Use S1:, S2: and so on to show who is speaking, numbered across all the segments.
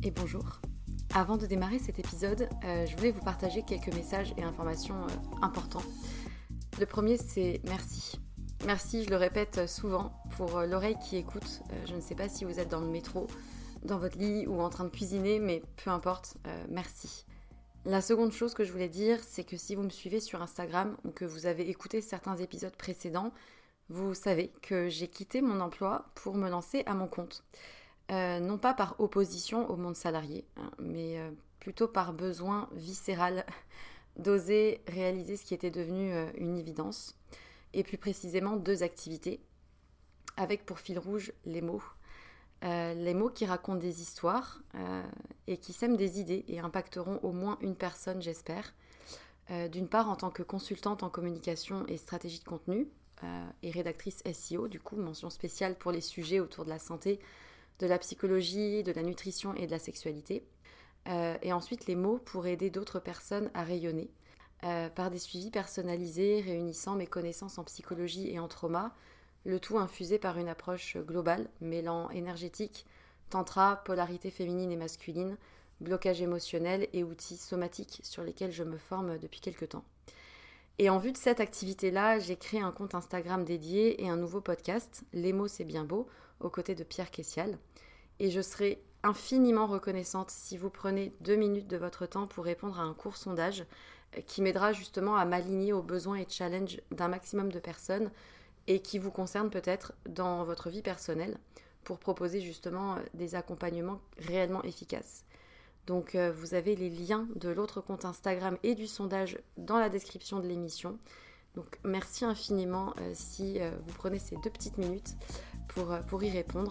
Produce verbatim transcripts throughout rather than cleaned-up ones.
S1: et bonjour. Avant de démarrer cet épisode, euh, je voulais vous partager quelques messages et informations euh, importants. Le premier, c'est merci. Merci, je le répète souvent, pour euh, l'oreille qui écoute. Euh, je ne sais pas si vous êtes dans le métro, dans votre lit ou en train de cuisiner, mais peu importe, euh, merci. La seconde chose que je voulais dire, c'est que si vous me suivez sur Instagram ou que vous avez écouté certains épisodes précédents, vous savez que j'ai quitté mon emploi pour me lancer à mon compte. Euh, non pas par opposition au monde salarié, hein, mais euh, plutôt par besoin viscéral d'oser réaliser ce qui était devenu euh, une évidence, et plus précisément deux activités, avec pour fil rouge les mots. Euh, les mots qui racontent des histoires euh, et qui sèment des idées et impacteront au moins une personne, j'espère. Euh, d'une part, en tant que consultante en communication et stratégie de contenu, euh, et rédactrice S E O, du coup, mention spéciale pour les sujets autour de la santé, de la psychologie, de la nutrition et de la sexualité. Euh, et ensuite, les mots pour aider d'autres personnes à rayonner, euh, par des suivis personnalisés réunissant mes connaissances en psychologie et en trauma, le tout infusé par une approche globale, mêlant énergétique, tantra, polarité féminine et masculine, blocage émotionnel et outils somatiques sur lesquels je me forme depuis quelques temps. Et en vue de cette activité-là, j'ai créé un compte Instagram dédié et un nouveau podcast, Les mots c'est bien beau, aux côtés de Pierre Kessial. Et je serai infiniment reconnaissante si vous prenez deux minutes de votre temps pour répondre à un court sondage qui m'aidera justement à m'aligner aux besoins et challenges d'un maximum de personnes et qui vous concerne peut-être dans votre vie personnelle pour proposer justement des accompagnements réellement efficaces. Donc euh, vous avez les liens de l'autre compte Instagram et du sondage dans la description de l'émission. Donc merci infiniment euh, si euh, vous prenez ces deux petites minutes pour, euh, pour y répondre.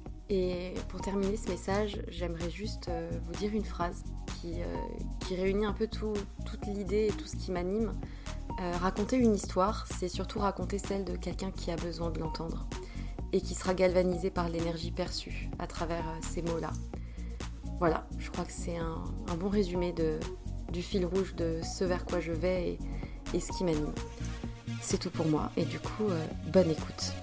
S1: Et pour terminer ce message, j'aimerais juste euh, vous dire une phrase qui, euh, qui réunit un peu tout, toute l'idée et tout ce qui m'anime. Euh, raconter une histoire, c'est surtout raconter celle de quelqu'un qui a besoin de l'entendre et qui sera galvanisé par l'énergie perçue à travers euh, ces mots-là. Voilà, je crois que c'est un, un bon résumé de, du fil rouge de ce vers quoi je vais et, et ce qui m'anime. C'est tout pour moi et du coup, euh, bonne écoute.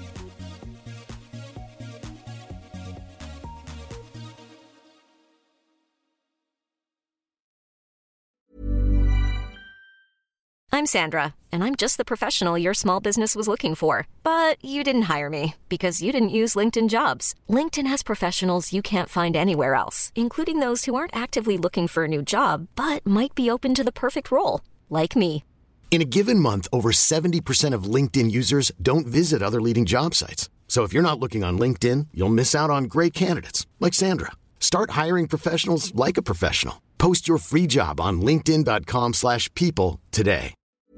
S2: I'm Sandra, and I'm just the professional your small business was looking for. But you didn't hire me because you didn't use LinkedIn Jobs. LinkedIn has professionals you can't find anywhere else, including those who aren't actively looking for a new job, but might be open to the perfect role, like me.
S3: In a given month, over seventy percent of LinkedIn users don't visit other leading job sites. So if you're not looking on LinkedIn, you'll miss out on great candidates like Sandra. Start hiring professionals like a professional. Post your free job on linkedin dot com slash people today.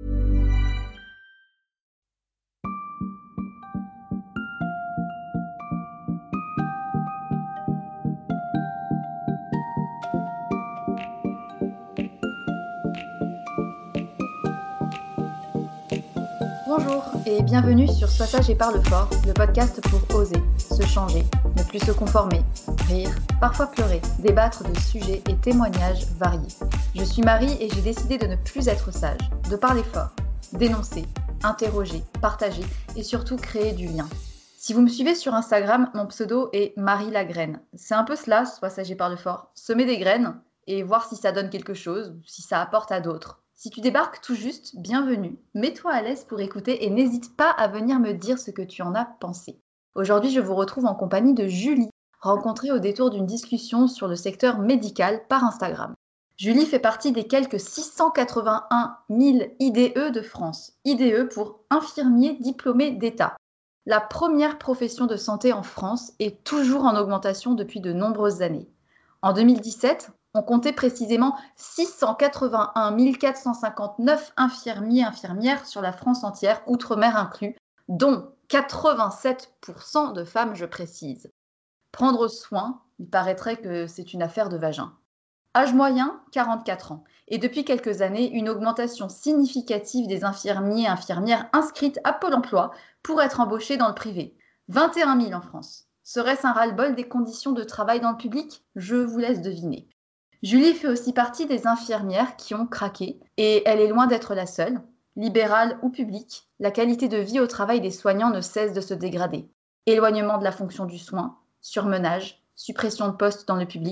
S4: Bonjour et bienvenue sur Sois sage et parle fort, le podcast pour oser, se changer, ne plus se conformer, rire, parfois pleurer, débattre de sujets et témoignages variés. Je suis Marie et j'ai décidé de ne plus être sage, de parler fort, dénoncer, interroger, partager et surtout créer du lien. Si vous me suivez sur Instagram, mon pseudo est Marie la Graine. C'est un peu cela, Sois sage et parle fort, semer des graines et voir si ça donne quelque chose ou si ça apporte à d'autres. Si tu débarques tout juste, bienvenue. Mets-toi à l'aise pour écouter et n'hésite pas à venir me dire ce que tu en as pensé. Aujourd'hui, je vous retrouve en compagnie de Julie, rencontrée au détour d'une discussion sur le secteur médical par Instagram. Julie fait partie des quelques six cent quatre-vingt-un mille I D E de France. I D E pour infirmier diplômé d'État. La première profession de santé en France est toujours en augmentation depuis de nombreuses années. En deux mille dix-sept, on comptait précisément six cent quatre-vingt-un mille quatre cent cinquante-neuf infirmiers et infirmières sur la France entière, outre-mer inclus, dont quatre-vingt-sept pour cent de femmes, je précise. Prendre soin, il paraîtrait que c'est une affaire de vagin. Âge moyen, quarante-quatre ans. Et depuis quelques années, une augmentation significative des infirmiers et infirmières inscrites à Pôle emploi pour être embauchés dans le privé. vingt et un mille en France. Serait-ce un ras-le-bol des conditions de travail dans le public ? Je vous laisse deviner. Julie fait aussi partie des infirmières qui ont craqué, et elle est loin d'être la seule. Libérale ou publique, la qualité de vie au travail des soignants ne cesse de se dégrader. Éloignement de la fonction du soin, surmenage, suppression de postes dans le public,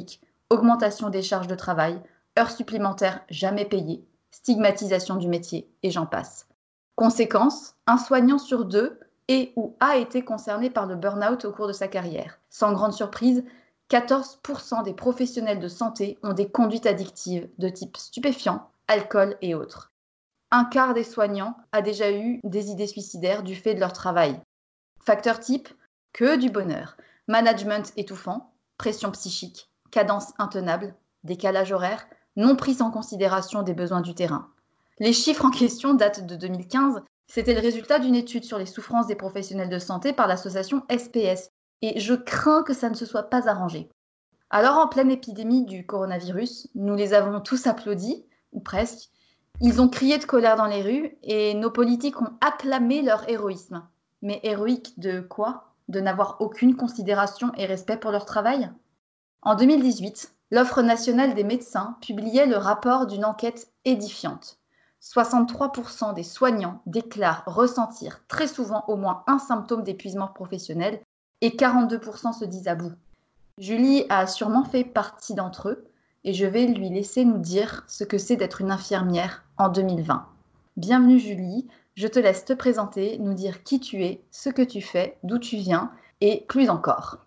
S4: augmentation des charges de travail, heures supplémentaires jamais payées, stigmatisation du métier, et j'en passe. Conséquence, un soignant sur deux est ou a été concerné par le burn-out au cours de sa carrière. Sans grande surprise, quatorze pour cent des professionnels de santé ont des conduites addictives de type stupéfiant, alcool et autres. Un quart des soignants a déjà eu des idées suicidaires du fait de leur travail. Facteur type, que du bonheur. Management étouffant, pression psychique, cadence intenable, décalage horaire, non prise en considération des besoins du terrain. Les chiffres en question datent de deux mille quinze. C'était le résultat d'une étude sur les souffrances des professionnels de santé par l'association S P S. Et je crains que ça ne se soit pas arrangé. Alors, en pleine épidémie du coronavirus, nous les avons tous applaudis, ou presque. Ils ont crié de colère dans les rues et nos politiques ont acclamé leur héroïsme. Mais héroïque de quoi ? De n'avoir aucune considération et respect pour leur travail ? En deux mille dix-huit, l'Offre nationale des médecins publiait le rapport d'une enquête édifiante. soixante-trois pour cent des soignants déclarent ressentir très souvent au moins un symptôme d'épuisement professionnel et quarante-deux pour cent se disent à bout. Julie a sûrement fait partie d'entre eux et je vais lui laisser nous dire ce que c'est d'être une infirmière en deux mille vingt. Bienvenue Julie, je te laisse te présenter, nous dire qui tu es, ce que tu fais, d'où tu viens et plus encore.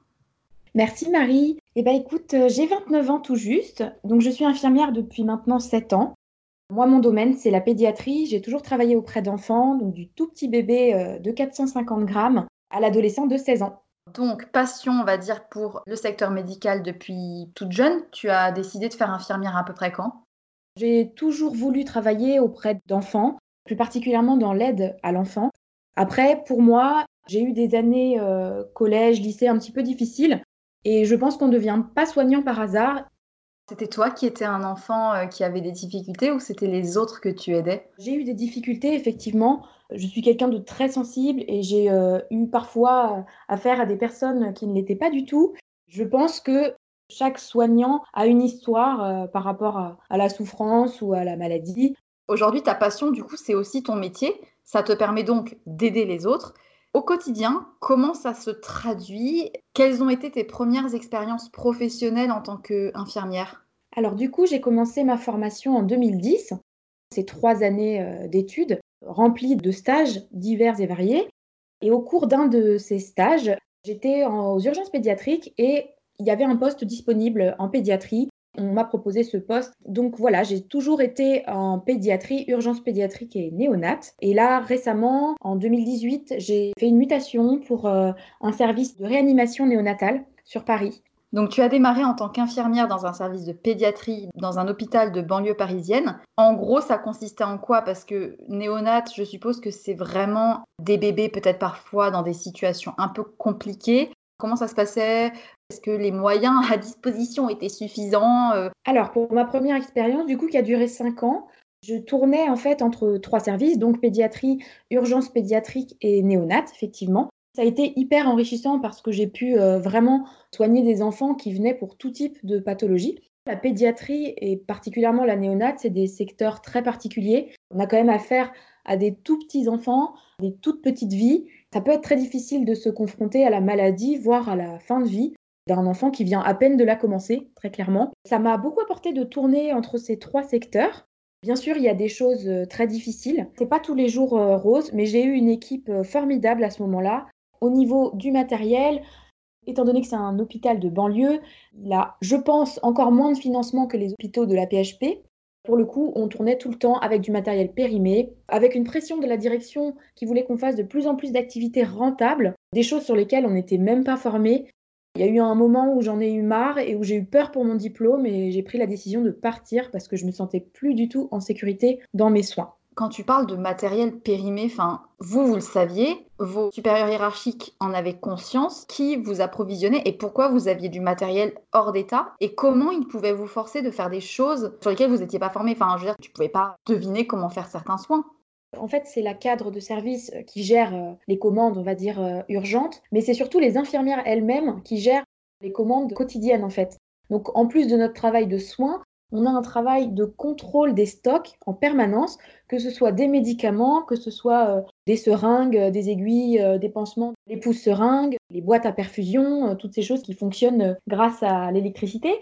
S5: Merci Marie. Eh bien écoute, euh, j'ai vingt-neuf ans tout juste, donc je suis infirmière depuis maintenant sept ans. Moi, mon domaine, c'est la pédiatrie. J'ai toujours travaillé auprès d'enfants, donc du tout petit bébé euh, de quatre cent cinquante grammes à l'adolescent de seize ans.
S4: Donc, passion, on va dire, pour le secteur médical depuis toute jeune. Tu as décidé de faire infirmière à peu près quand ?
S5: J'ai toujours voulu travailler auprès d'enfants, plus particulièrement dans l'aide à l'enfant. Après, pour moi, j'ai eu des années euh, collège, lycée un petit peu difficiles et je pense qu'on ne devient pas soignant par hasard.
S4: C'était toi qui étais un enfant euh, qui avait des difficultés ou c'était les autres que tu aidais ?
S5: J'ai eu des difficultés, effectivement. Je suis quelqu'un de très sensible et j'ai euh, eu parfois affaire à des personnes qui ne l'étaient pas du tout. Je pense que chaque soignant a une histoire euh, par rapport à, à la souffrance ou à la maladie.
S4: Aujourd'hui, ta passion, du coup, c'est aussi ton métier. Ça te permet donc d'aider les autres. Au quotidien, comment ça se traduit ? Quelles ont été tes premières expériences professionnelles en tant qu'infirmière ?
S5: Alors du coup, j'ai commencé ma formation en deux mille dix. C'est trois années euh, d'études remplies de stages divers et variés. Et au cours d'un de ces stages, j'étais en- aux urgences pédiatriques et il y avait un poste disponible en pédiatrie. On m'a proposé ce poste. Donc voilà, j'ai toujours été en pédiatrie, urgence pédiatrique et néonate. Et là, récemment, en deux mille dix-huit, j'ai fait une mutation pour euh, un service de réanimation néonatale sur Paris.
S4: Donc, tu as démarré en tant qu'infirmière dans un service de pédiatrie dans un hôpital de banlieue parisienne. En gros, ça consistait en quoi ? Parce que néonate, je suppose que c'est vraiment des bébés peut-être parfois dans des situations un peu compliquées. Comment ça se passait ? Est-ce que les moyens à disposition étaient suffisants ? Euh,
S5: Alors, pour ma première expérience, du coup, qui a duré cinq ans, je tournais en fait entre trois services, donc pédiatrie, urgence pédiatrique et néonate, effectivement. Ça a été hyper enrichissant parce que j'ai pu euh, vraiment soigner des enfants qui venaient pour tout type de pathologie. La pédiatrie et particulièrement la néonate, c'est des secteurs très particuliers. On a quand même affaire à des tout petits enfants, des toutes petites vies. Ça peut être très difficile de se confronter à la maladie, voire à la fin de vie d'un enfant qui vient à peine de la commencer, très clairement. Ça m'a beaucoup apporté de tourner entre ces trois secteurs. Bien sûr, il y a des choses euh, très difficiles. C'est pas tous les jours euh, rose, mais j'ai eu une équipe euh, formidable à ce moment-là. Au niveau du matériel, étant donné que c'est un hôpital de banlieue, il a, je pense, encore moins de financement que les hôpitaux de la P H P. Pour le coup, on tournait tout le temps avec du matériel périmé, avec une pression de la direction qui voulait qu'on fasse de plus en plus d'activités rentables, des choses sur lesquelles on n'était même pas formé. Il y a eu un moment où j'en ai eu marre et où j'ai eu peur pour mon diplôme et j'ai pris la décision de partir parce que je me sentais plus du tout en sécurité dans mes soins.
S4: Quand tu parles de matériel périmé, enfin, vous, vous le saviez, vos supérieurs hiérarchiques en avaient conscience, qui vous approvisionnait et pourquoi vous aviez du matériel hors d'état et comment ils pouvaient vous forcer de faire des choses sur lesquelles vous n'étiez pas formé. Enfin, je veux dire, tu ne pouvais pas deviner comment faire certains soins.
S5: En fait, c'est la cadre de service qui gère euh, les commandes, on va dire, euh, urgentes, mais c'est surtout les infirmières elles-mêmes qui gèrent les commandes quotidiennes, en fait. Donc, en plus de notre travail de soins, on a un travail de contrôle des stocks en permanence, que ce soit des médicaments, que ce soit euh, des seringues, euh, des aiguilles, euh, des pansements, les pouces seringues, les boîtes à perfusion, euh, toutes ces choses qui fonctionnent euh, grâce à l'électricité.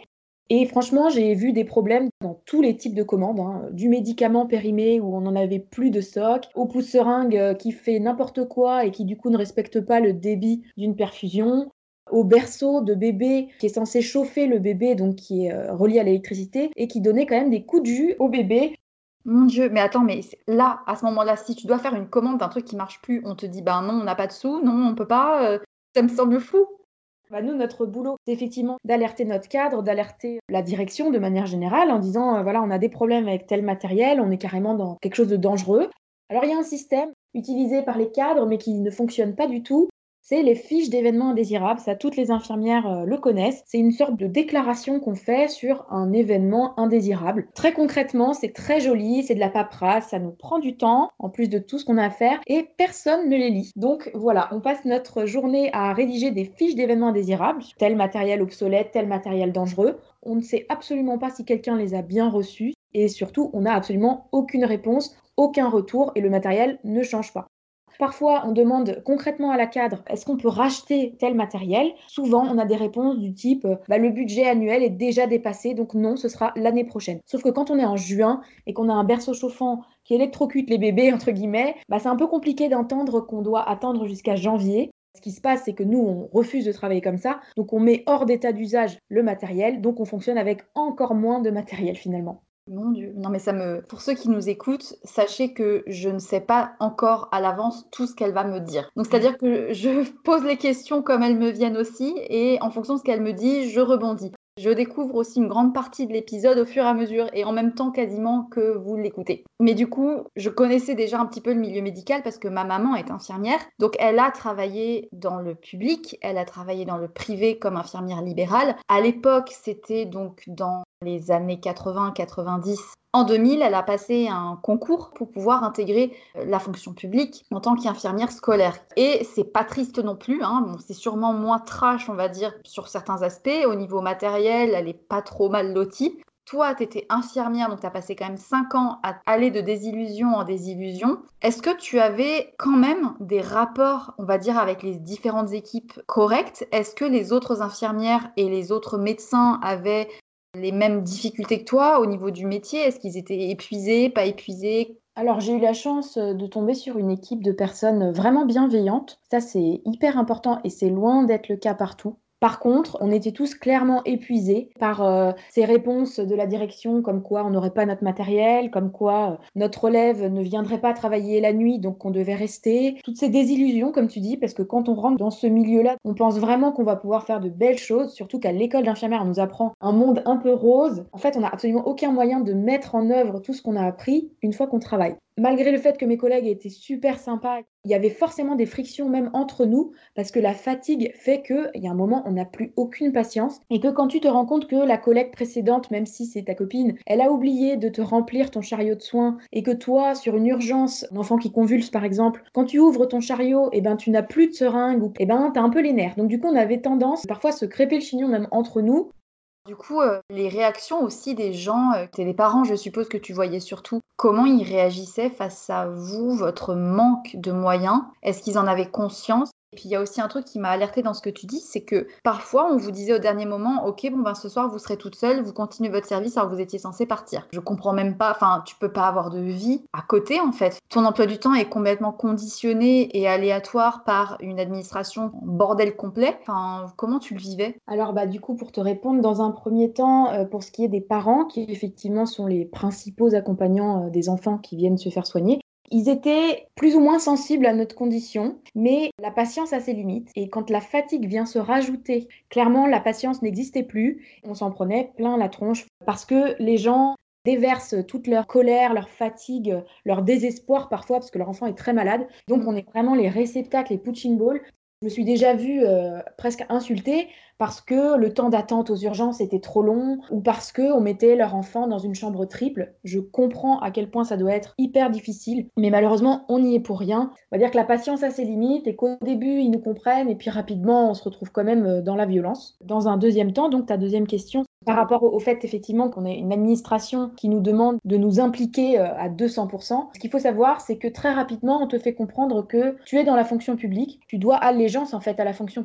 S5: Et franchement, j'ai vu des problèmes dans tous les types de commandes, hein, du médicament périmé où on n'en avait plus de stock, au pouce-seringue qui fait n'importe quoi et qui du coup ne respecte pas le débit d'une perfusion, au berceau de bébé qui est censé chauffer le bébé, donc qui est euh, relié à l'électricité et qui donnait quand même des coups de jus au bébé.
S4: Mon Dieu, mais attends, mais là, à ce moment-là, si tu dois faire une commande d'un truc qui marche plus, on te dit, ben non, on n'a pas de sous, non, on peut pas, euh, ça me semble fou.
S5: Bah nous, notre boulot, c'est effectivement d'alerter notre cadre, d'alerter la direction de manière générale en disant, euh, voilà, on a des problèmes avec tel matériel, on est carrément dans quelque chose de dangereux. Alors il y a un système utilisé par les cadres mais qui ne fonctionne pas du tout. C'est les fiches d'événements indésirables, ça toutes les infirmières euh, le connaissent. C'est une sorte de déclaration qu'on fait sur un événement indésirable. Très concrètement, c'est très joli, c'est de la paperasse, ça nous prend du temps, en plus de tout ce qu'on a à faire, et personne ne les lit. Donc voilà, on passe notre journée à rédiger des fiches d'événements indésirables, tel matériel obsolète, tel matériel dangereux. On ne sait absolument pas si quelqu'un les a bien reçus, et surtout, on n'a absolument aucune réponse, aucun retour, et le matériel ne change pas. Parfois, on demande concrètement à la cadre, est-ce qu'on peut racheter tel matériel? Souvent, on a des réponses du type, bah, le budget annuel est déjà dépassé, donc non, ce sera l'année prochaine. Sauf que quand on est en juin et qu'on a un berceau chauffant qui électrocute les bébés, entre guillemets, bah, c'est un peu compliqué d'entendre qu'on doit attendre jusqu'à janvier. Ce qui se passe, c'est que nous, on refuse de travailler comme ça, donc on met hors d'état d'usage le matériel, donc on fonctionne avec encore moins de matériel finalement.
S4: Mon Dieu, non mais ça me... Pour ceux qui nous écoutent, sachez que je ne sais pas encore à l'avance tout ce qu'elle va me dire. Donc c'est-à-dire que je pose les questions comme elles me viennent aussi et en fonction de ce qu'elle me dit, je rebondis. Je découvre aussi une grande partie de l'épisode au fur et à mesure et en même temps quasiment que vous l'écoutez. Mais du coup, je connaissais déjà un petit peu le milieu médical parce que ma maman est infirmière. Donc elle a travaillé dans le public, elle a travaillé dans le privé comme infirmière libérale. À l'époque, c'était donc dans les années quatre-vingts quatre-vingt-dix. En deux mille, elle a passé un concours pour pouvoir intégrer la fonction publique en tant qu'infirmière scolaire. Et c'est pas triste non plus, hein. Bon, c'est sûrement moins trash, on va dire, sur certains aspects. Au niveau matériel, elle est pas trop mal lotie. Toi, tu étais infirmière, donc tu as passé quand même cinq ans à aller de désillusion en désillusion. Est-ce que tu avais quand même des rapports, on va dire, avec les différentes équipes correctes? Est-ce que les autres infirmières et les autres médecins avaient les mêmes difficultés que toi au niveau du métier? Est-ce qu'ils étaient épuisés, pas épuisés?
S5: Alors j'ai eu la chance de tomber sur une équipe de personnes vraiment bienveillantes. Ça c'est hyper important et c'est loin d'être le cas partout. Par contre, on était tous clairement épuisés par euh, ces réponses de la direction comme quoi on n'aurait pas notre matériel, comme quoi euh, notre relève ne viendrait pas travailler la nuit donc on devait rester. Toutes ces désillusions comme tu dis, parce que quand on rentre dans ce milieu-là, on pense vraiment qu'on va pouvoir faire de belles choses, surtout qu'à l'école d'infirmière on nous apprend un monde un peu rose. En fait, on n'a absolument aucun moyen de mettre en œuvre tout ce qu'on a appris une fois qu'on travaille. Malgré le fait que mes collègues étaient super sympas, il y avait forcément des frictions même entre nous parce que la fatigue fait qu'il y a un moment on n'a plus aucune patience et que quand tu te rends compte que la collègue précédente, même si c'est ta copine, elle a oublié de te remplir ton chariot de soins et que toi, sur une urgence, un enfant qui convulse par exemple, quand tu ouvres ton chariot, et ben, tu n'as plus de seringue ou et ben, tu as un peu les nerfs. Donc du coup, on avait tendance parfois à se crêper le chignon même entre nous.
S4: Du coup, euh, les réactions aussi des gens, euh, t'es les parents, je suppose que tu voyais surtout, comment ils réagissaient face à vous, votre manque de moyens? Est-ce qu'ils en avaient conscience? Et puis il y a aussi un truc qui m'a alertée dans ce que tu dis, c'est que parfois on vous disait au dernier moment, ok, bon ben ce soir vous serez toute seule, vous continuez votre service alors que vous étiez censée partir. Je comprends même pas, enfin tu peux pas avoir de vie à côté en fait. Ton emploi du temps est complètement conditionné et aléatoire par une administration en bordel complet. Enfin, comment tu le vivais?
S5: Alors bah du coup pour te répondre dans un premier temps, euh, pour ce qui est des parents qui effectivement sont les principaux accompagnants euh, des enfants qui viennent se faire soigner, ils étaient plus ou moins sensibles à notre condition, mais la patience a ses limites. Et quand la fatigue vient se rajouter, clairement, la patience n'existait plus. On s'en prenait plein la tronche parce que les gens déversent toute leur colère, leur fatigue, leur désespoir parfois parce que leur enfant est très malade. Donc on est vraiment les réceptacles, les punching balls. Je me suis déjà vue euh, presque insultée parce que le temps d'attente aux urgences était trop long ou parce qu'on mettait leur enfant dans une chambre triple. Je comprends à quel point ça doit être hyper difficile, mais malheureusement, on n'y est pour rien. On va dire que la patience a ses limites et qu'au début, ils nous comprennent et puis rapidement, on se retrouve quand même dans la violence. Dans un deuxième temps, donc ta deuxième question, par rapport au fait effectivement qu'on ait une administration qui nous demande de nous impliquer à deux cents pour cent, ce qu'il faut savoir, c'est que très rapidement, on te fait comprendre que tu es dans la fonction publique, tu dois allégeance en fait à la fonction publique.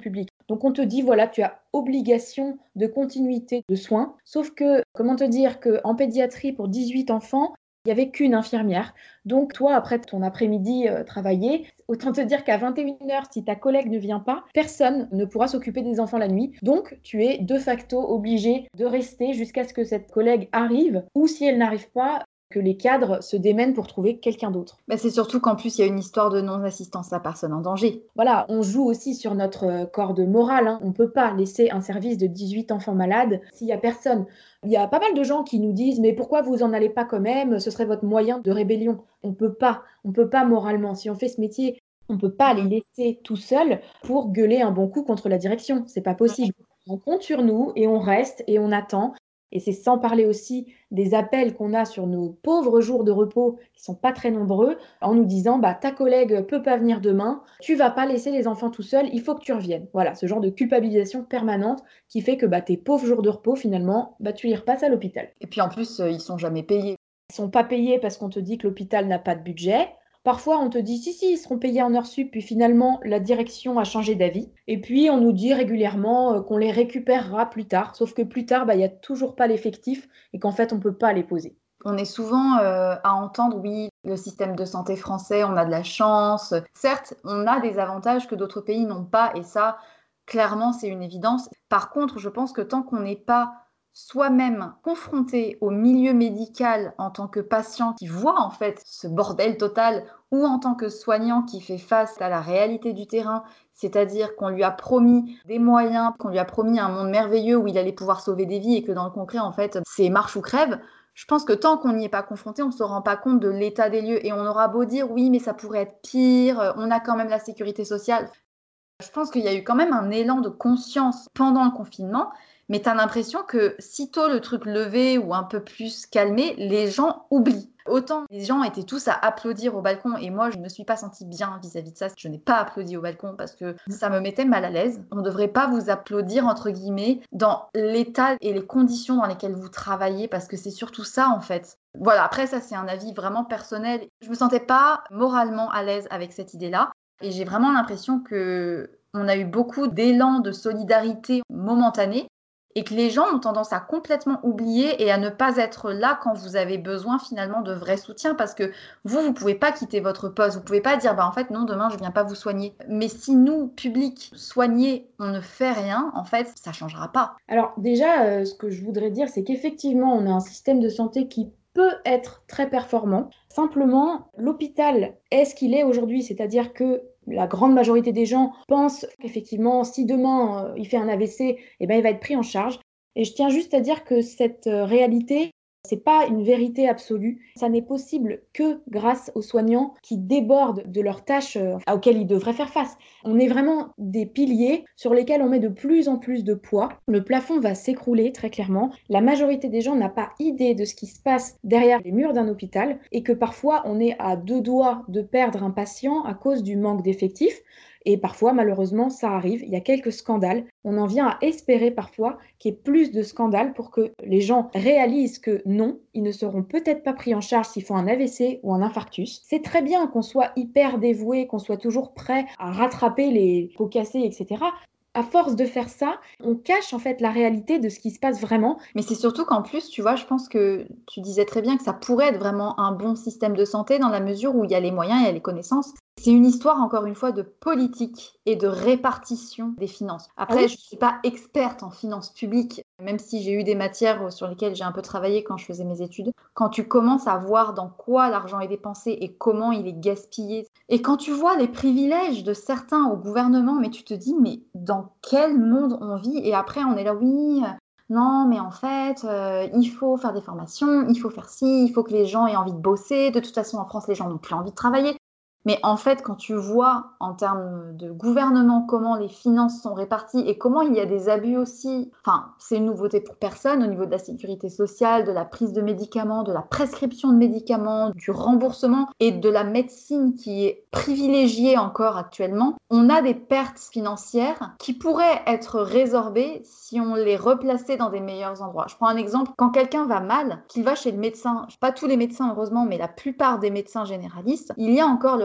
S5: Donc on te dit, voilà, tu as obligation de continuité de soins, sauf que, comment te dire, qu'en pédiatrie, pour dix-huit enfants, il n'y avait qu'une infirmière. Donc toi, après ton après-midi euh, travaillé, autant te dire qu'à vingt et une heures, si ta collègue ne vient pas, personne ne pourra s'occuper des enfants la nuit. Donc tu es de facto obligé de rester jusqu'à ce que cette collègue arrive, ou si elle n'arrive pas, que les cadres se démènent pour trouver quelqu'un d'autre.
S4: Bah, c'est surtout qu'en plus, il y a une histoire de non-assistance à personne en danger.
S5: Voilà, on joue aussi sur notre euh, corde morale, hein. On ne peut pas laisser un service de dix-huit enfants malades s'il n'y a personne. Il y a pas mal de gens qui nous disent « mais pourquoi vous en allez pas quand même? Ce serait votre moyen de rébellion. » On peut pas, on peut pas moralement. Si on fait ce métier, on ne peut pas les laisser tout seuls pour gueuler un bon coup contre la direction. C'est pas possible. On compte sur nous et on reste et on attend. Et c'est sans parler aussi des appels qu'on a sur nos pauvres jours de repos, qui sont pas très nombreux, en nous disant bah, « ta collègue peut pas venir demain, tu vas pas laisser les enfants tout seuls, il faut que tu reviennes ». Voilà, ce genre de culpabilisation permanente qui fait que bah, tes pauvres jours de repos, finalement, bah, tu les repasses à l'hôpital.
S4: Et puis en plus, euh, ils sont jamais payés.
S5: Ils sont pas payés parce qu'on te dit que l'hôpital n'a pas de budget. Parfois, on te dit si, si, ils seront payés en heures sup, puis finalement, la direction a changé d'avis. Et puis, on nous dit régulièrement euh, qu'on les récupérera plus tard, sauf que plus tard, bah, il n'y a toujours pas l'effectif et qu'en fait, on ne peut pas les poser.
S4: On est souvent euh, à entendre, oui, le système de santé français, on a de la chance. Certes, on a des avantages que d'autres pays n'ont pas, et ça, clairement, c'est une évidence. Par contre, je pense que tant qu'on n'est pas soi-même confronté au milieu médical en tant que patient qui voit en fait ce bordel total, ou en tant que soignant qui fait face à la réalité du terrain, c'est-à-dire qu'on lui a promis des moyens, qu'on lui a promis un monde merveilleux où il allait pouvoir sauver des vies et que dans le concret, en fait, c'est marche ou crève. Je pense que tant qu'on n'y est pas confronté, on ne se rend pas compte de l'état des lieux et on aura beau dire oui, mais ça pourrait être pire, on a quand même la sécurité sociale. Je pense qu'il y a eu quand même un élan de conscience pendant le confinement, mais tu as l'impression que sitôt le truc levé ou un peu plus calmé, les gens oublient. Autant les gens étaient tous à applaudir au balcon et moi je ne me suis pas sentie bien vis-à-vis de ça. Je n'ai pas applaudi au balcon parce que ça me mettait mal à l'aise. On ne devrait pas vous applaudir entre guillemets dans l'état et les conditions dans lesquelles vous travaillez parce que c'est surtout ça en fait. Voilà, après ça c'est un avis vraiment personnel. Je me sentais pas moralement à l'aise avec cette idée-là et j'ai vraiment l'impression que on a eu beaucoup d'élan de solidarité momentané et que les gens ont tendance à complètement oublier et à ne pas être là quand vous avez besoin finalement de vrai soutien parce que vous, vous pouvez pas quitter votre poste, vous pouvez pas dire bah en fait non, demain je viens pas vous soigner. Mais si nous, public, soignés, on ne fait rien, en fait, ça changera pas.
S5: Alors déjà, euh, ce que je voudrais dire, c'est qu'effectivement, on a un système de santé qui peut être très performant. Simplement, l'hôpital est ce qu'il est aujourd'hui, c'est-à-dire que la grande majorité des gens pensent qu'effectivement, si demain euh, il fait un A V C, eh ben, il va être pris en charge. Et je tiens juste à dire que cette euh, réalité, c'est pas une vérité absolue. Ça n'est possible que grâce aux soignants qui débordent de leurs tâches euh, auxquelles ils devraient faire face. On est vraiment des piliers sur lesquels on met de plus en plus de poids. Le plafond va s'écrouler très clairement. La majorité des gens n'a pas idée de ce qui se passe derrière les murs d'un hôpital et que parfois on est à deux doigts de perdre un patient à cause du manque d'effectifs. Et parfois, malheureusement, ça arrive. Il y a quelques scandales. On en vient à espérer parfois qu'il y ait plus de scandales pour que les gens réalisent que non, ils ne seront peut-être pas pris en charge s'ils font un A V C ou un infarctus. C'est très bien qu'on soit hyper dévoué, qu'on soit toujours prêt à rattraper les pots cassés, et cetera. À force de faire ça, on cache en fait la réalité de ce qui se passe vraiment.
S4: Mais c'est surtout qu'en plus, tu vois, je pense que tu disais très bien que ça pourrait être vraiment un bon système de santé dans la mesure où il y a les moyens, il y a les connaissances. C'est une histoire, encore une fois, de politique et de répartition des finances. Après, ah oui. Je ne suis pas experte en finances publiques, même si j'ai eu des matières sur lesquelles j'ai un peu travaillé quand je faisais mes études. Quand tu commences à voir dans quoi l'argent est dépensé et comment il est gaspillé, et quand tu vois les privilèges de certains au gouvernement, mais tu te dis, mais dans quel monde on vit? Et après, on est là, oui... Non, mais en fait, euh, il faut faire des formations, il faut faire ci, il faut que les gens aient envie de bosser. De toute façon, en France, les gens n'ont plus envie de travailler. Mais en fait, quand tu vois en termes de gouvernement comment les finances sont réparties et comment il y a des abus aussi, enfin, c'est une nouveauté pour personne au niveau de la sécurité sociale, de la prise de médicaments, de la prescription de médicaments, du remboursement et de la médecine qui est privilégiée encore actuellement. On a des pertes financières qui pourraient être résorbées si on les replaçait dans des meilleurs endroits. Je prends un exemple. Quand quelqu'un va mal, qu'il va chez le médecin, pas tous les médecins heureusement, mais la plupart des médecins généralistes, il y a encore le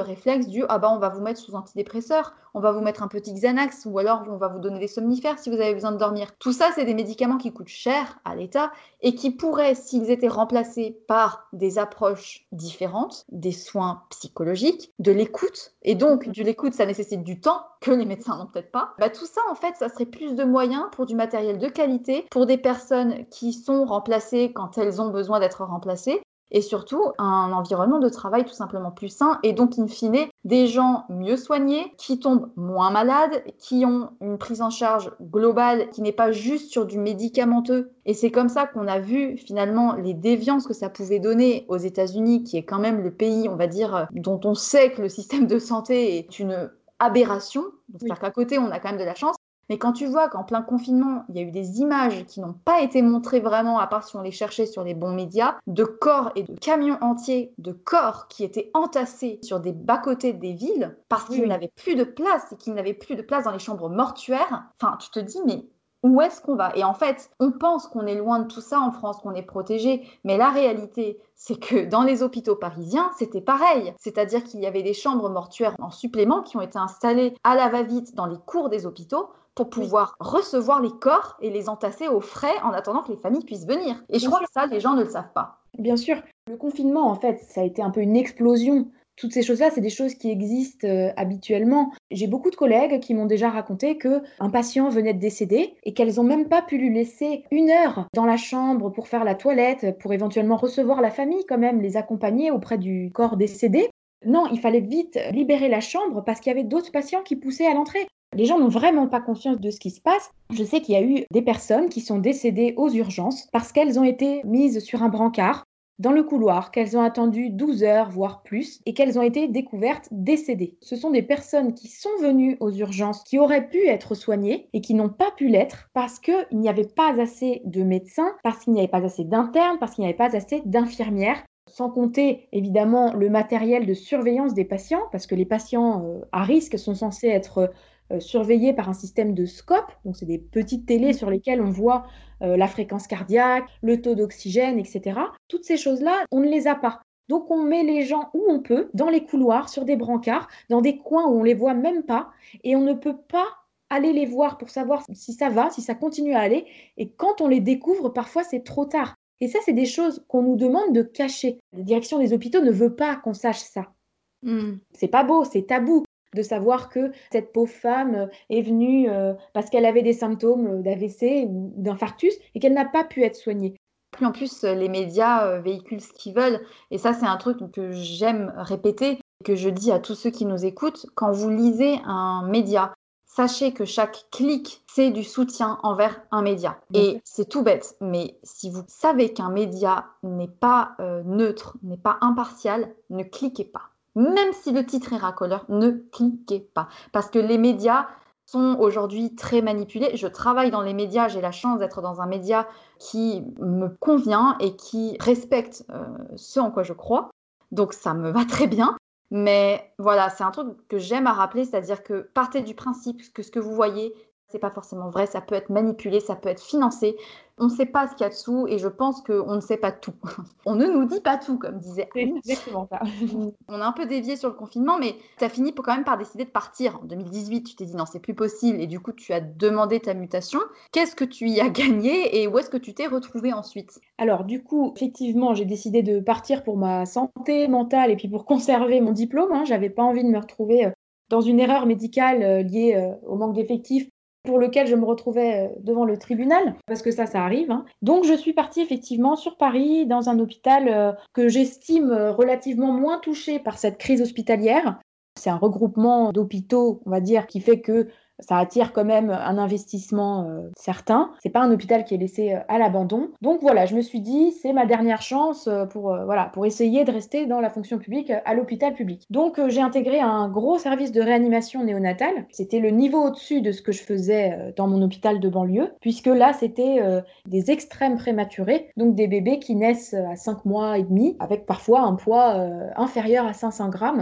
S4: réflexe du « ah bah on va vous mettre sous antidépresseur, on va vous mettre un petit Xanax ou alors on va vous donner des somnifères si vous avez besoin de dormir ». Tout ça, c'est des médicaments qui coûtent cher à l'État et qui pourraient, s'ils étaient remplacés par des approches différentes, des soins psychologiques, de l'écoute, et donc de l'écoute, ça nécessite du temps que les médecins n'ont peut-être pas, bah, tout ça, en fait, ça serait plus de moyens pour du matériel de qualité, pour des personnes qui sont remplacées quand elles ont besoin d'être remplacées, et surtout un environnement de travail tout simplement plus sain, et donc in fine des gens mieux soignés, qui tombent moins malades, qui ont une prise en charge globale qui n'est pas juste sur du médicamenteux. Et c'est comme ça qu'on a vu finalement les déviances que ça pouvait donner aux États-Unis, qui est quand même le pays, on va dire, dont on sait que le système de santé est une aberration. C'est-à-dire oui. qu'à côté, on a quand même de la chance. Mais quand tu vois qu'en plein confinement, il y a eu des images qui n'ont pas été montrées vraiment, à part si on les cherchait sur les bons médias, de corps et de camions entiers de corps qui étaient entassés sur des bas-côtés des villes parce qu'ils oui. n'avaient plus de place et qu'ils n'avaient plus de place dans les chambres mortuaires, enfin, tu te dis, mais où est-ce qu'on va ? Et en fait, on pense qu'on est loin de tout ça en France, qu'on est protégé, mais la réalité, c'est que dans les hôpitaux parisiens, c'était pareil. C'est-à-dire qu'il y avait des chambres mortuaires en supplément qui ont été installées à la va-vite dans les cours des hôpitaux pour pouvoir oui. recevoir les corps et les entasser au frais en attendant que les familles puissent venir. Et je Bien crois sûr. que ça, les gens ne le savent pas.
S5: Bien sûr. Le confinement, en fait, ça a été un peu une explosion. Toutes ces choses-là, c'est des choses qui existent euh, habituellement. J'ai beaucoup de collègues qui m'ont déjà raconté qu'un patient venait de décéder et qu'elles n'ont même pas pu lui laisser une heure dans la chambre pour faire la toilette, pour éventuellement recevoir la famille quand même, les accompagner auprès du corps décédé. Non, il fallait vite libérer la chambre parce qu'il y avait d'autres patients qui poussaient à l'entrée. Les gens n'ont vraiment pas conscience de ce qui se passe. Je sais qu'il y a eu des personnes qui sont décédées aux urgences parce qu'elles ont été mises sur un brancard dans le couloir, qu'elles ont attendu douze heures, voire plus, et qu'elles ont été découvertes décédées. Ce sont des personnes qui sont venues aux urgences, qui auraient pu être soignées et qui n'ont pas pu l'être parce qu'il n'y avait pas assez de médecins, parce qu'il n'y avait pas assez d'internes, parce qu'il n'y avait pas assez d'infirmières. Sans compter évidemment le matériel de surveillance des patients, parce que les patients euh, à risque sont censés être euh, surveillés par un système de scope, donc c'est des petites télés sur lesquelles on voit euh, la fréquence cardiaque, le taux d'oxygène, et cetera. Toutes ces choses-là, on ne les a pas. Donc on met les gens où on peut, dans les couloirs, sur des brancards, dans des coins où on ne les voit même pas, et on ne peut pas aller les voir pour savoir si ça va, si ça continue à aller, et quand on les découvre, parfois c'est trop tard. Et ça, c'est des choses qu'on nous demande de cacher. La direction des hôpitaux ne veut pas qu'on sache ça. Mm. C'est pas beau, c'est tabou de savoir que cette pauvre femme est venue euh, parce qu'elle avait des symptômes d'A V C ou d'infarctus et qu'elle n'a pas pu être soignée.
S4: Puis en plus, les médias euh, véhiculent ce qu'ils veulent. Et ça, c'est un truc que j'aime répéter, que je dis à tous ceux qui nous écoutent. Quand vous lisez un média, sachez que chaque clic, c'est du soutien envers un média. Et c'est tout bête, mais si vous savez qu'un média n'est pas euh, neutre, n'est pas impartial, ne cliquez pas. Même si le titre est racoleur, ne cliquez pas. Parce que les médias sont aujourd'hui très manipulés. Je travaille dans les médias, j'ai la chance d'être dans un média qui me convient et qui respecte euh, ce en quoi je crois. Donc ça me va très bien. Mais voilà, c'est un truc que j'aime à rappeler, c'est-à-dire que partez du principe que ce que vous voyez, c'est pas forcément vrai, ça peut être manipulé, ça peut être financé. On ne sait pas ce qu'il y a dessous et je pense qu'on ne sait pas tout. On ne nous dit pas tout, comme disait Anne.
S5: C'est exactement ça.
S4: On a un peu dévié sur le confinement, mais tu as fini pour quand même par décider de partir. En deux mille dix-huit, tu t'es dit non, c'est plus possible et du coup, tu as demandé ta mutation. Qu'est-ce que tu y as gagné et où est-ce que tu t'es retrouvée ensuite ?
S5: Alors du coup, effectivement, j'ai décidé de partir pour ma santé mentale et puis pour conserver mon diplôme. Hein. J'avais pas envie de me retrouver dans une erreur médicale liée au manque d'effectifs, pour lequel je me retrouvais devant le tribunal, parce que ça, ça arrive. Hein. Donc, je suis partie effectivement sur Paris, dans un hôpital euh, que j'estime relativement moins touché par cette crise hospitalière. C'est un regroupement d'hôpitaux, on va dire, qui fait que ça attire quand même un investissement euh, certain. C'est pas un hôpital qui est laissé euh, à l'abandon. Donc voilà, je me suis dit, c'est ma dernière chance euh, pour, euh, voilà, pour essayer de rester dans la fonction publique euh, à l'hôpital public. Donc euh, j'ai intégré un gros service de réanimation néonatale. C'était le niveau au-dessus de ce que je faisais euh, dans mon hôpital de banlieue, puisque là, c'était euh, des extrêmes prématurés, donc des bébés qui naissent à cinq mois et demi, avec parfois un poids euh, inférieur à cinq cents grammes.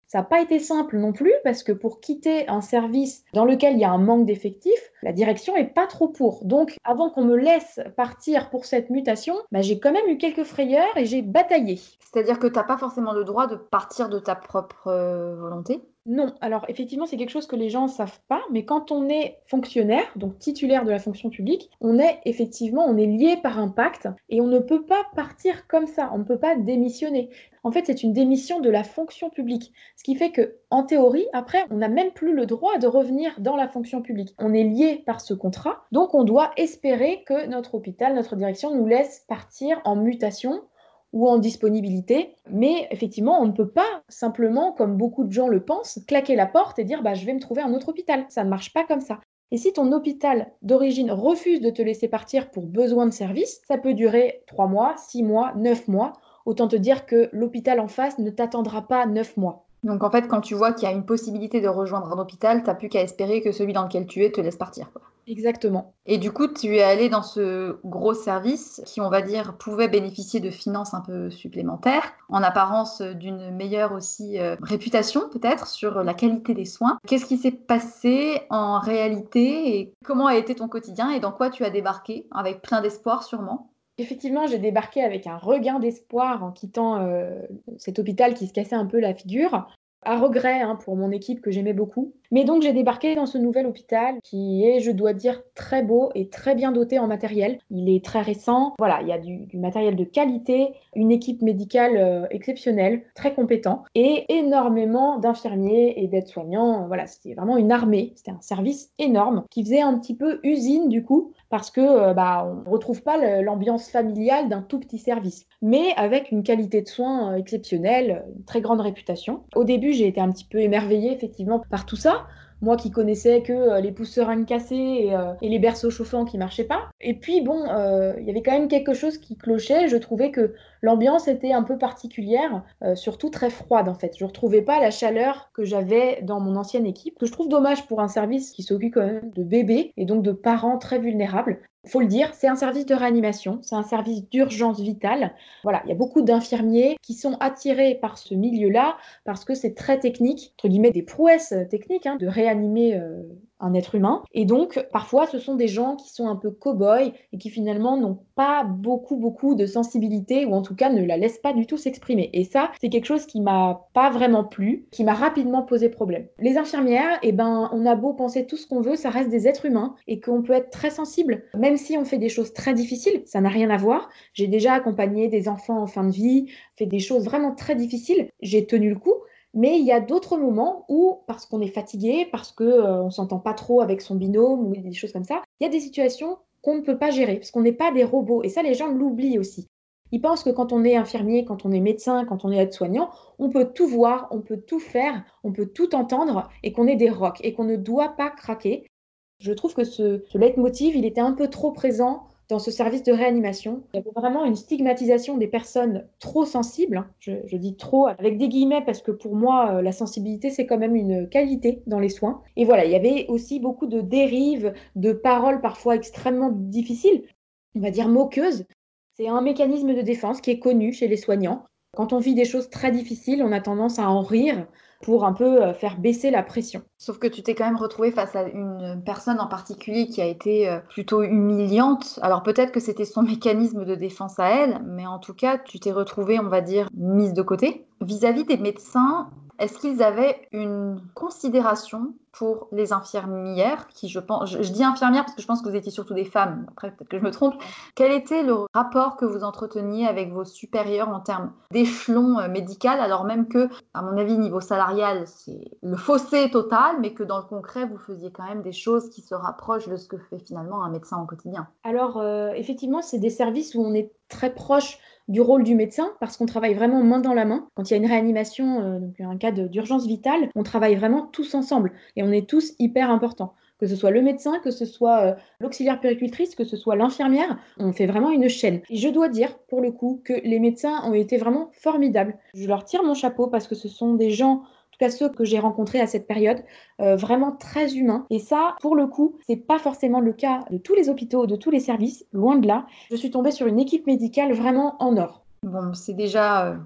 S5: Ça n'a pas été simple non plus parce que pour quitter un service dans lequel il y a un manque d'effectifs, la direction n'est pas trop pour. Donc, avant qu'on me laisse partir pour cette mutation, bah, j'ai quand même eu quelques frayeurs et j'ai bataillé.
S4: C'est-à-dire que tu n'as pas forcément le droit de partir de ta propre euh, volonté ?
S5: Non, alors effectivement, c'est quelque chose que les gens ne savent pas, mais quand on est fonctionnaire, donc titulaire de la fonction publique, on est effectivement, on est lié par un pacte et on ne peut pas partir comme ça, on ne peut pas démissionner. En fait, c'est une démission de la fonction publique, ce qui fait que, en théorie, après, on n'a même plus le droit de revenir dans la fonction publique. On est lié par ce contrat, donc on doit espérer que notre hôpital, notre direction nous laisse partir en mutation ou en disponibilité. Mais effectivement, on ne peut pas simplement, comme beaucoup de gens le pensent, claquer la porte et dire bah, « je vais me trouver un autre hôpital ». Ça ne marche pas comme ça. Et si ton hôpital d'origine refuse de te laisser partir pour besoin de service, ça peut durer trois mois, six mois, neuf mois. Autant te dire que l'hôpital en face ne t'attendra pas neuf mois.
S4: Donc en fait, quand tu vois qu'il y a une possibilité de rejoindre un hôpital, tu n'as plus qu'à espérer que celui dans lequel tu es te laisse partir, quoi.
S5: Exactement.
S4: Et du coup, tu es allé dans ce gros service qui, on va dire, pouvait bénéficier de finances un peu supplémentaires, en apparence d'une meilleure aussi euh, réputation peut-être sur la qualité des soins. Qu'est-ce qui s'est passé en réalité et comment a été ton quotidien et dans quoi tu as débarqué avec plein d'espoir sûrement ?
S5: Effectivement, j'ai débarqué avec un regain d'espoir en quittant euh, cet hôpital qui se cassait un peu la figure. À regret hein, pour mon équipe que j'aimais beaucoup. Mais donc j'ai débarqué dans ce nouvel hôpital qui est, je dois dire, très beau et très bien doté en matériel. Il est très récent. Voilà, il y a du, du matériel de qualité, une équipe médicale euh, exceptionnelle, très compétent et énormément d'infirmiers et d'aides-soignants. Voilà, c'était vraiment une armée. C'était un service énorme qui faisait un petit peu usine du coup parce que euh, bah, on ne retrouve pas le, l'ambiance familiale d'un tout petit service, mais avec une qualité de soins euh, exceptionnelle, une très grande réputation. Au début, j'ai été un petit peu émerveillée effectivement par tout ça. Moi qui connaissais que euh, les pousseringues cassées et, euh, et les berceaux chauffants qui marchaient pas. Et puis bon, il euh, y avait quand même quelque chose qui clochait. Je trouvais que l'ambiance était un peu particulière, euh, surtout très froide en fait. Je retrouvais pas la chaleur que j'avais dans mon ancienne équipe, que je trouve dommage pour un service qui s'occupe quand même de bébés et donc de parents très vulnérables. Faut le dire, c'est un service de réanimation, c'est un service d'urgence vitale. Voilà, il y a beaucoup d'infirmiers qui sont attirés par ce milieu-là parce que c'est très technique, entre guillemets des prouesses techniques, hein, de réanimer euh, un être humain. Et donc, parfois, ce sont des gens qui sont un peu cow-boys et qui finalement n'ont pas beaucoup, beaucoup de sensibilité ou en tout cas ne la laissent pas du tout s'exprimer. Et ça, c'est quelque chose qui m'a pas vraiment plu, qui m'a rapidement posé problème. Les infirmières, eh ben, on a beau penser tout ce qu'on veut, ça reste des êtres humains et qu'on peut être très sensible. Même si on fait des choses très difficiles, ça n'a rien à voir. J'ai déjà accompagné des enfants en fin de vie, fait des choses vraiment très difficiles. J'ai tenu le coup. Mais il y a d'autres moments où, parce qu'on est fatigué, parce qu'on euh, ne s'entend pas trop avec son binôme ou des choses comme ça, il y a des situations qu'on ne peut pas gérer, parce qu'on n'est pas des robots. Et ça, les gens l'oublient aussi. Ils pensent que quand on est infirmier, quand on est médecin, quand on est aide-soignant, on peut tout voir, on peut tout faire, on peut tout entendre, et qu'on est des rocs, et qu'on ne doit pas craquer. Je trouve que ce, ce leitmotiv, il était un peu trop présent dans ce service de réanimation. Il y avait vraiment une stigmatisation des personnes trop sensibles. Je, je dis trop avec des guillemets parce que pour moi, la sensibilité, c'est quand même une qualité dans les soins. Et voilà, il y avait aussi beaucoup de dérives, de paroles parfois extrêmement difficiles, on va dire moqueuses. C'est un mécanisme de défense qui est connu chez les soignants. Quand on vit des choses très difficiles, on a tendance à en rire pour un peu faire baisser la pression.
S4: Sauf que tu t'es quand même retrouvée face à une personne en particulier qui a été plutôt humiliante. Alors peut-être que c'était son mécanisme de défense à elle, mais en tout cas, tu t'es retrouvée, on va dire, mise de côté. Vis-à-vis des médecins, est-ce qu'ils avaient une considération pour les infirmières qui, je pense, je, je dis infirmières parce que je pense que vous étiez surtout des femmes, après peut-être que je me trompe. Quel était le rapport que vous entreteniez avec vos supérieurs en termes d'échelon euh, médical, alors même que, à mon avis, niveau salarial, c'est le fossé total, mais que dans le concret, vous faisiez quand même des choses qui se rapprochent de ce que fait finalement un médecin au quotidien?
S5: Alors, euh, effectivement, c'est des services où on est très proche du rôle du médecin parce qu'on travaille vraiment main dans la main. Quand il y a une réanimation, euh, donc un cas de, d'urgence vitale, on travaille vraiment tous ensemble et on est tous hyper importants. Que ce soit le médecin, que ce soit euh, l'auxiliaire puéricultrice, que ce soit l'infirmière, on fait vraiment une chaîne. Et je dois dire, pour le coup, que les médecins ont été vraiment formidables. Je leur tire mon chapeau parce que ce sont des gens, en tout cas ceux que j'ai rencontrés à cette période, euh, vraiment très humains. Et ça, pour le coup, c'est pas forcément le cas de tous les hôpitaux, de tous les services, loin de là. Je suis tombée sur une équipe médicale vraiment en or.
S4: Bon, c'est déjà euh, ça.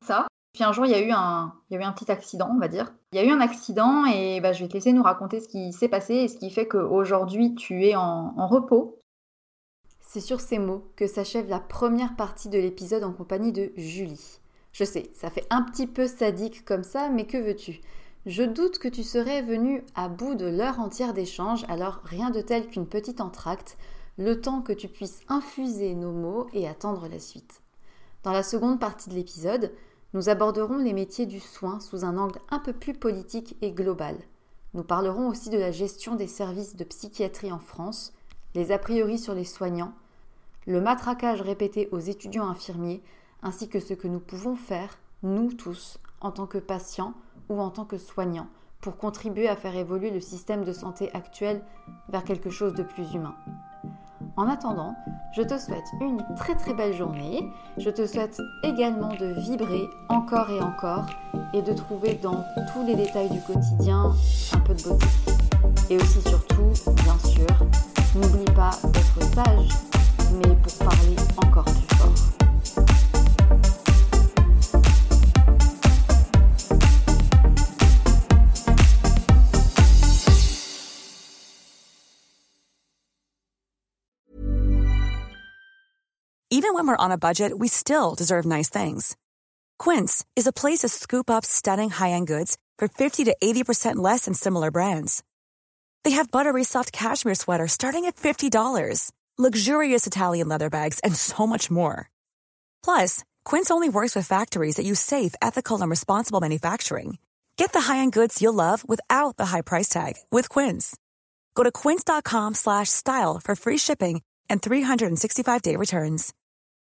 S4: Puis un jour, il y a eu un, il y a eu un petit accident, on va dire. Il y a eu un accident et bah, je vais te laisser nous raconter ce qui s'est passé et ce qui fait qu'aujourd'hui, tu es en, en repos.
S1: C'est sur ces mots que s'achève la première partie de l'épisode en compagnie de Julie. Je sais, ça fait un petit peu sadique comme ça, mais que veux-tu ? Je doute que tu serais venu à bout de l'heure entière d'échange, alors rien de tel qu'une petite entracte, le temps que tu puisses infuser nos mots et attendre la suite. Dans la seconde partie de l'épisode, nous aborderons les métiers du soin sous un angle un peu plus politique et global. Nous parlerons aussi de la gestion des services de psychiatrie en France, les a priori sur les soignants, le matraquage répété aux étudiants infirmiers, ainsi que ce que nous pouvons faire, nous tous, en tant que patients ou en tant que soignants, pour contribuer à faire évoluer le système de santé actuel vers quelque chose de plus humain. En attendant, je te souhaite une très très belle journée. Je te souhaite également de vibrer encore et encore et de trouver dans tous les détails du quotidien un peu de beauté. Et aussi surtout, bien sûr, n'oublie pas d'être sage, mais pour parler encore plus fort.
S6: Even when we're on a budget, we still deserve nice things. Quince is a place to scoop up stunning high-end goods for fifty to eighty percent less than similar brands. They have buttery soft cashmere sweaters starting at fifty dollars, luxurious Italian leather bags, and so much more. Plus, Quince only works with factories that use safe, ethical, and responsible manufacturing. Get the high-end goods you'll love without the high price tag with Quince. Go to quince.com slash style for free shipping and three sixty-five day returns.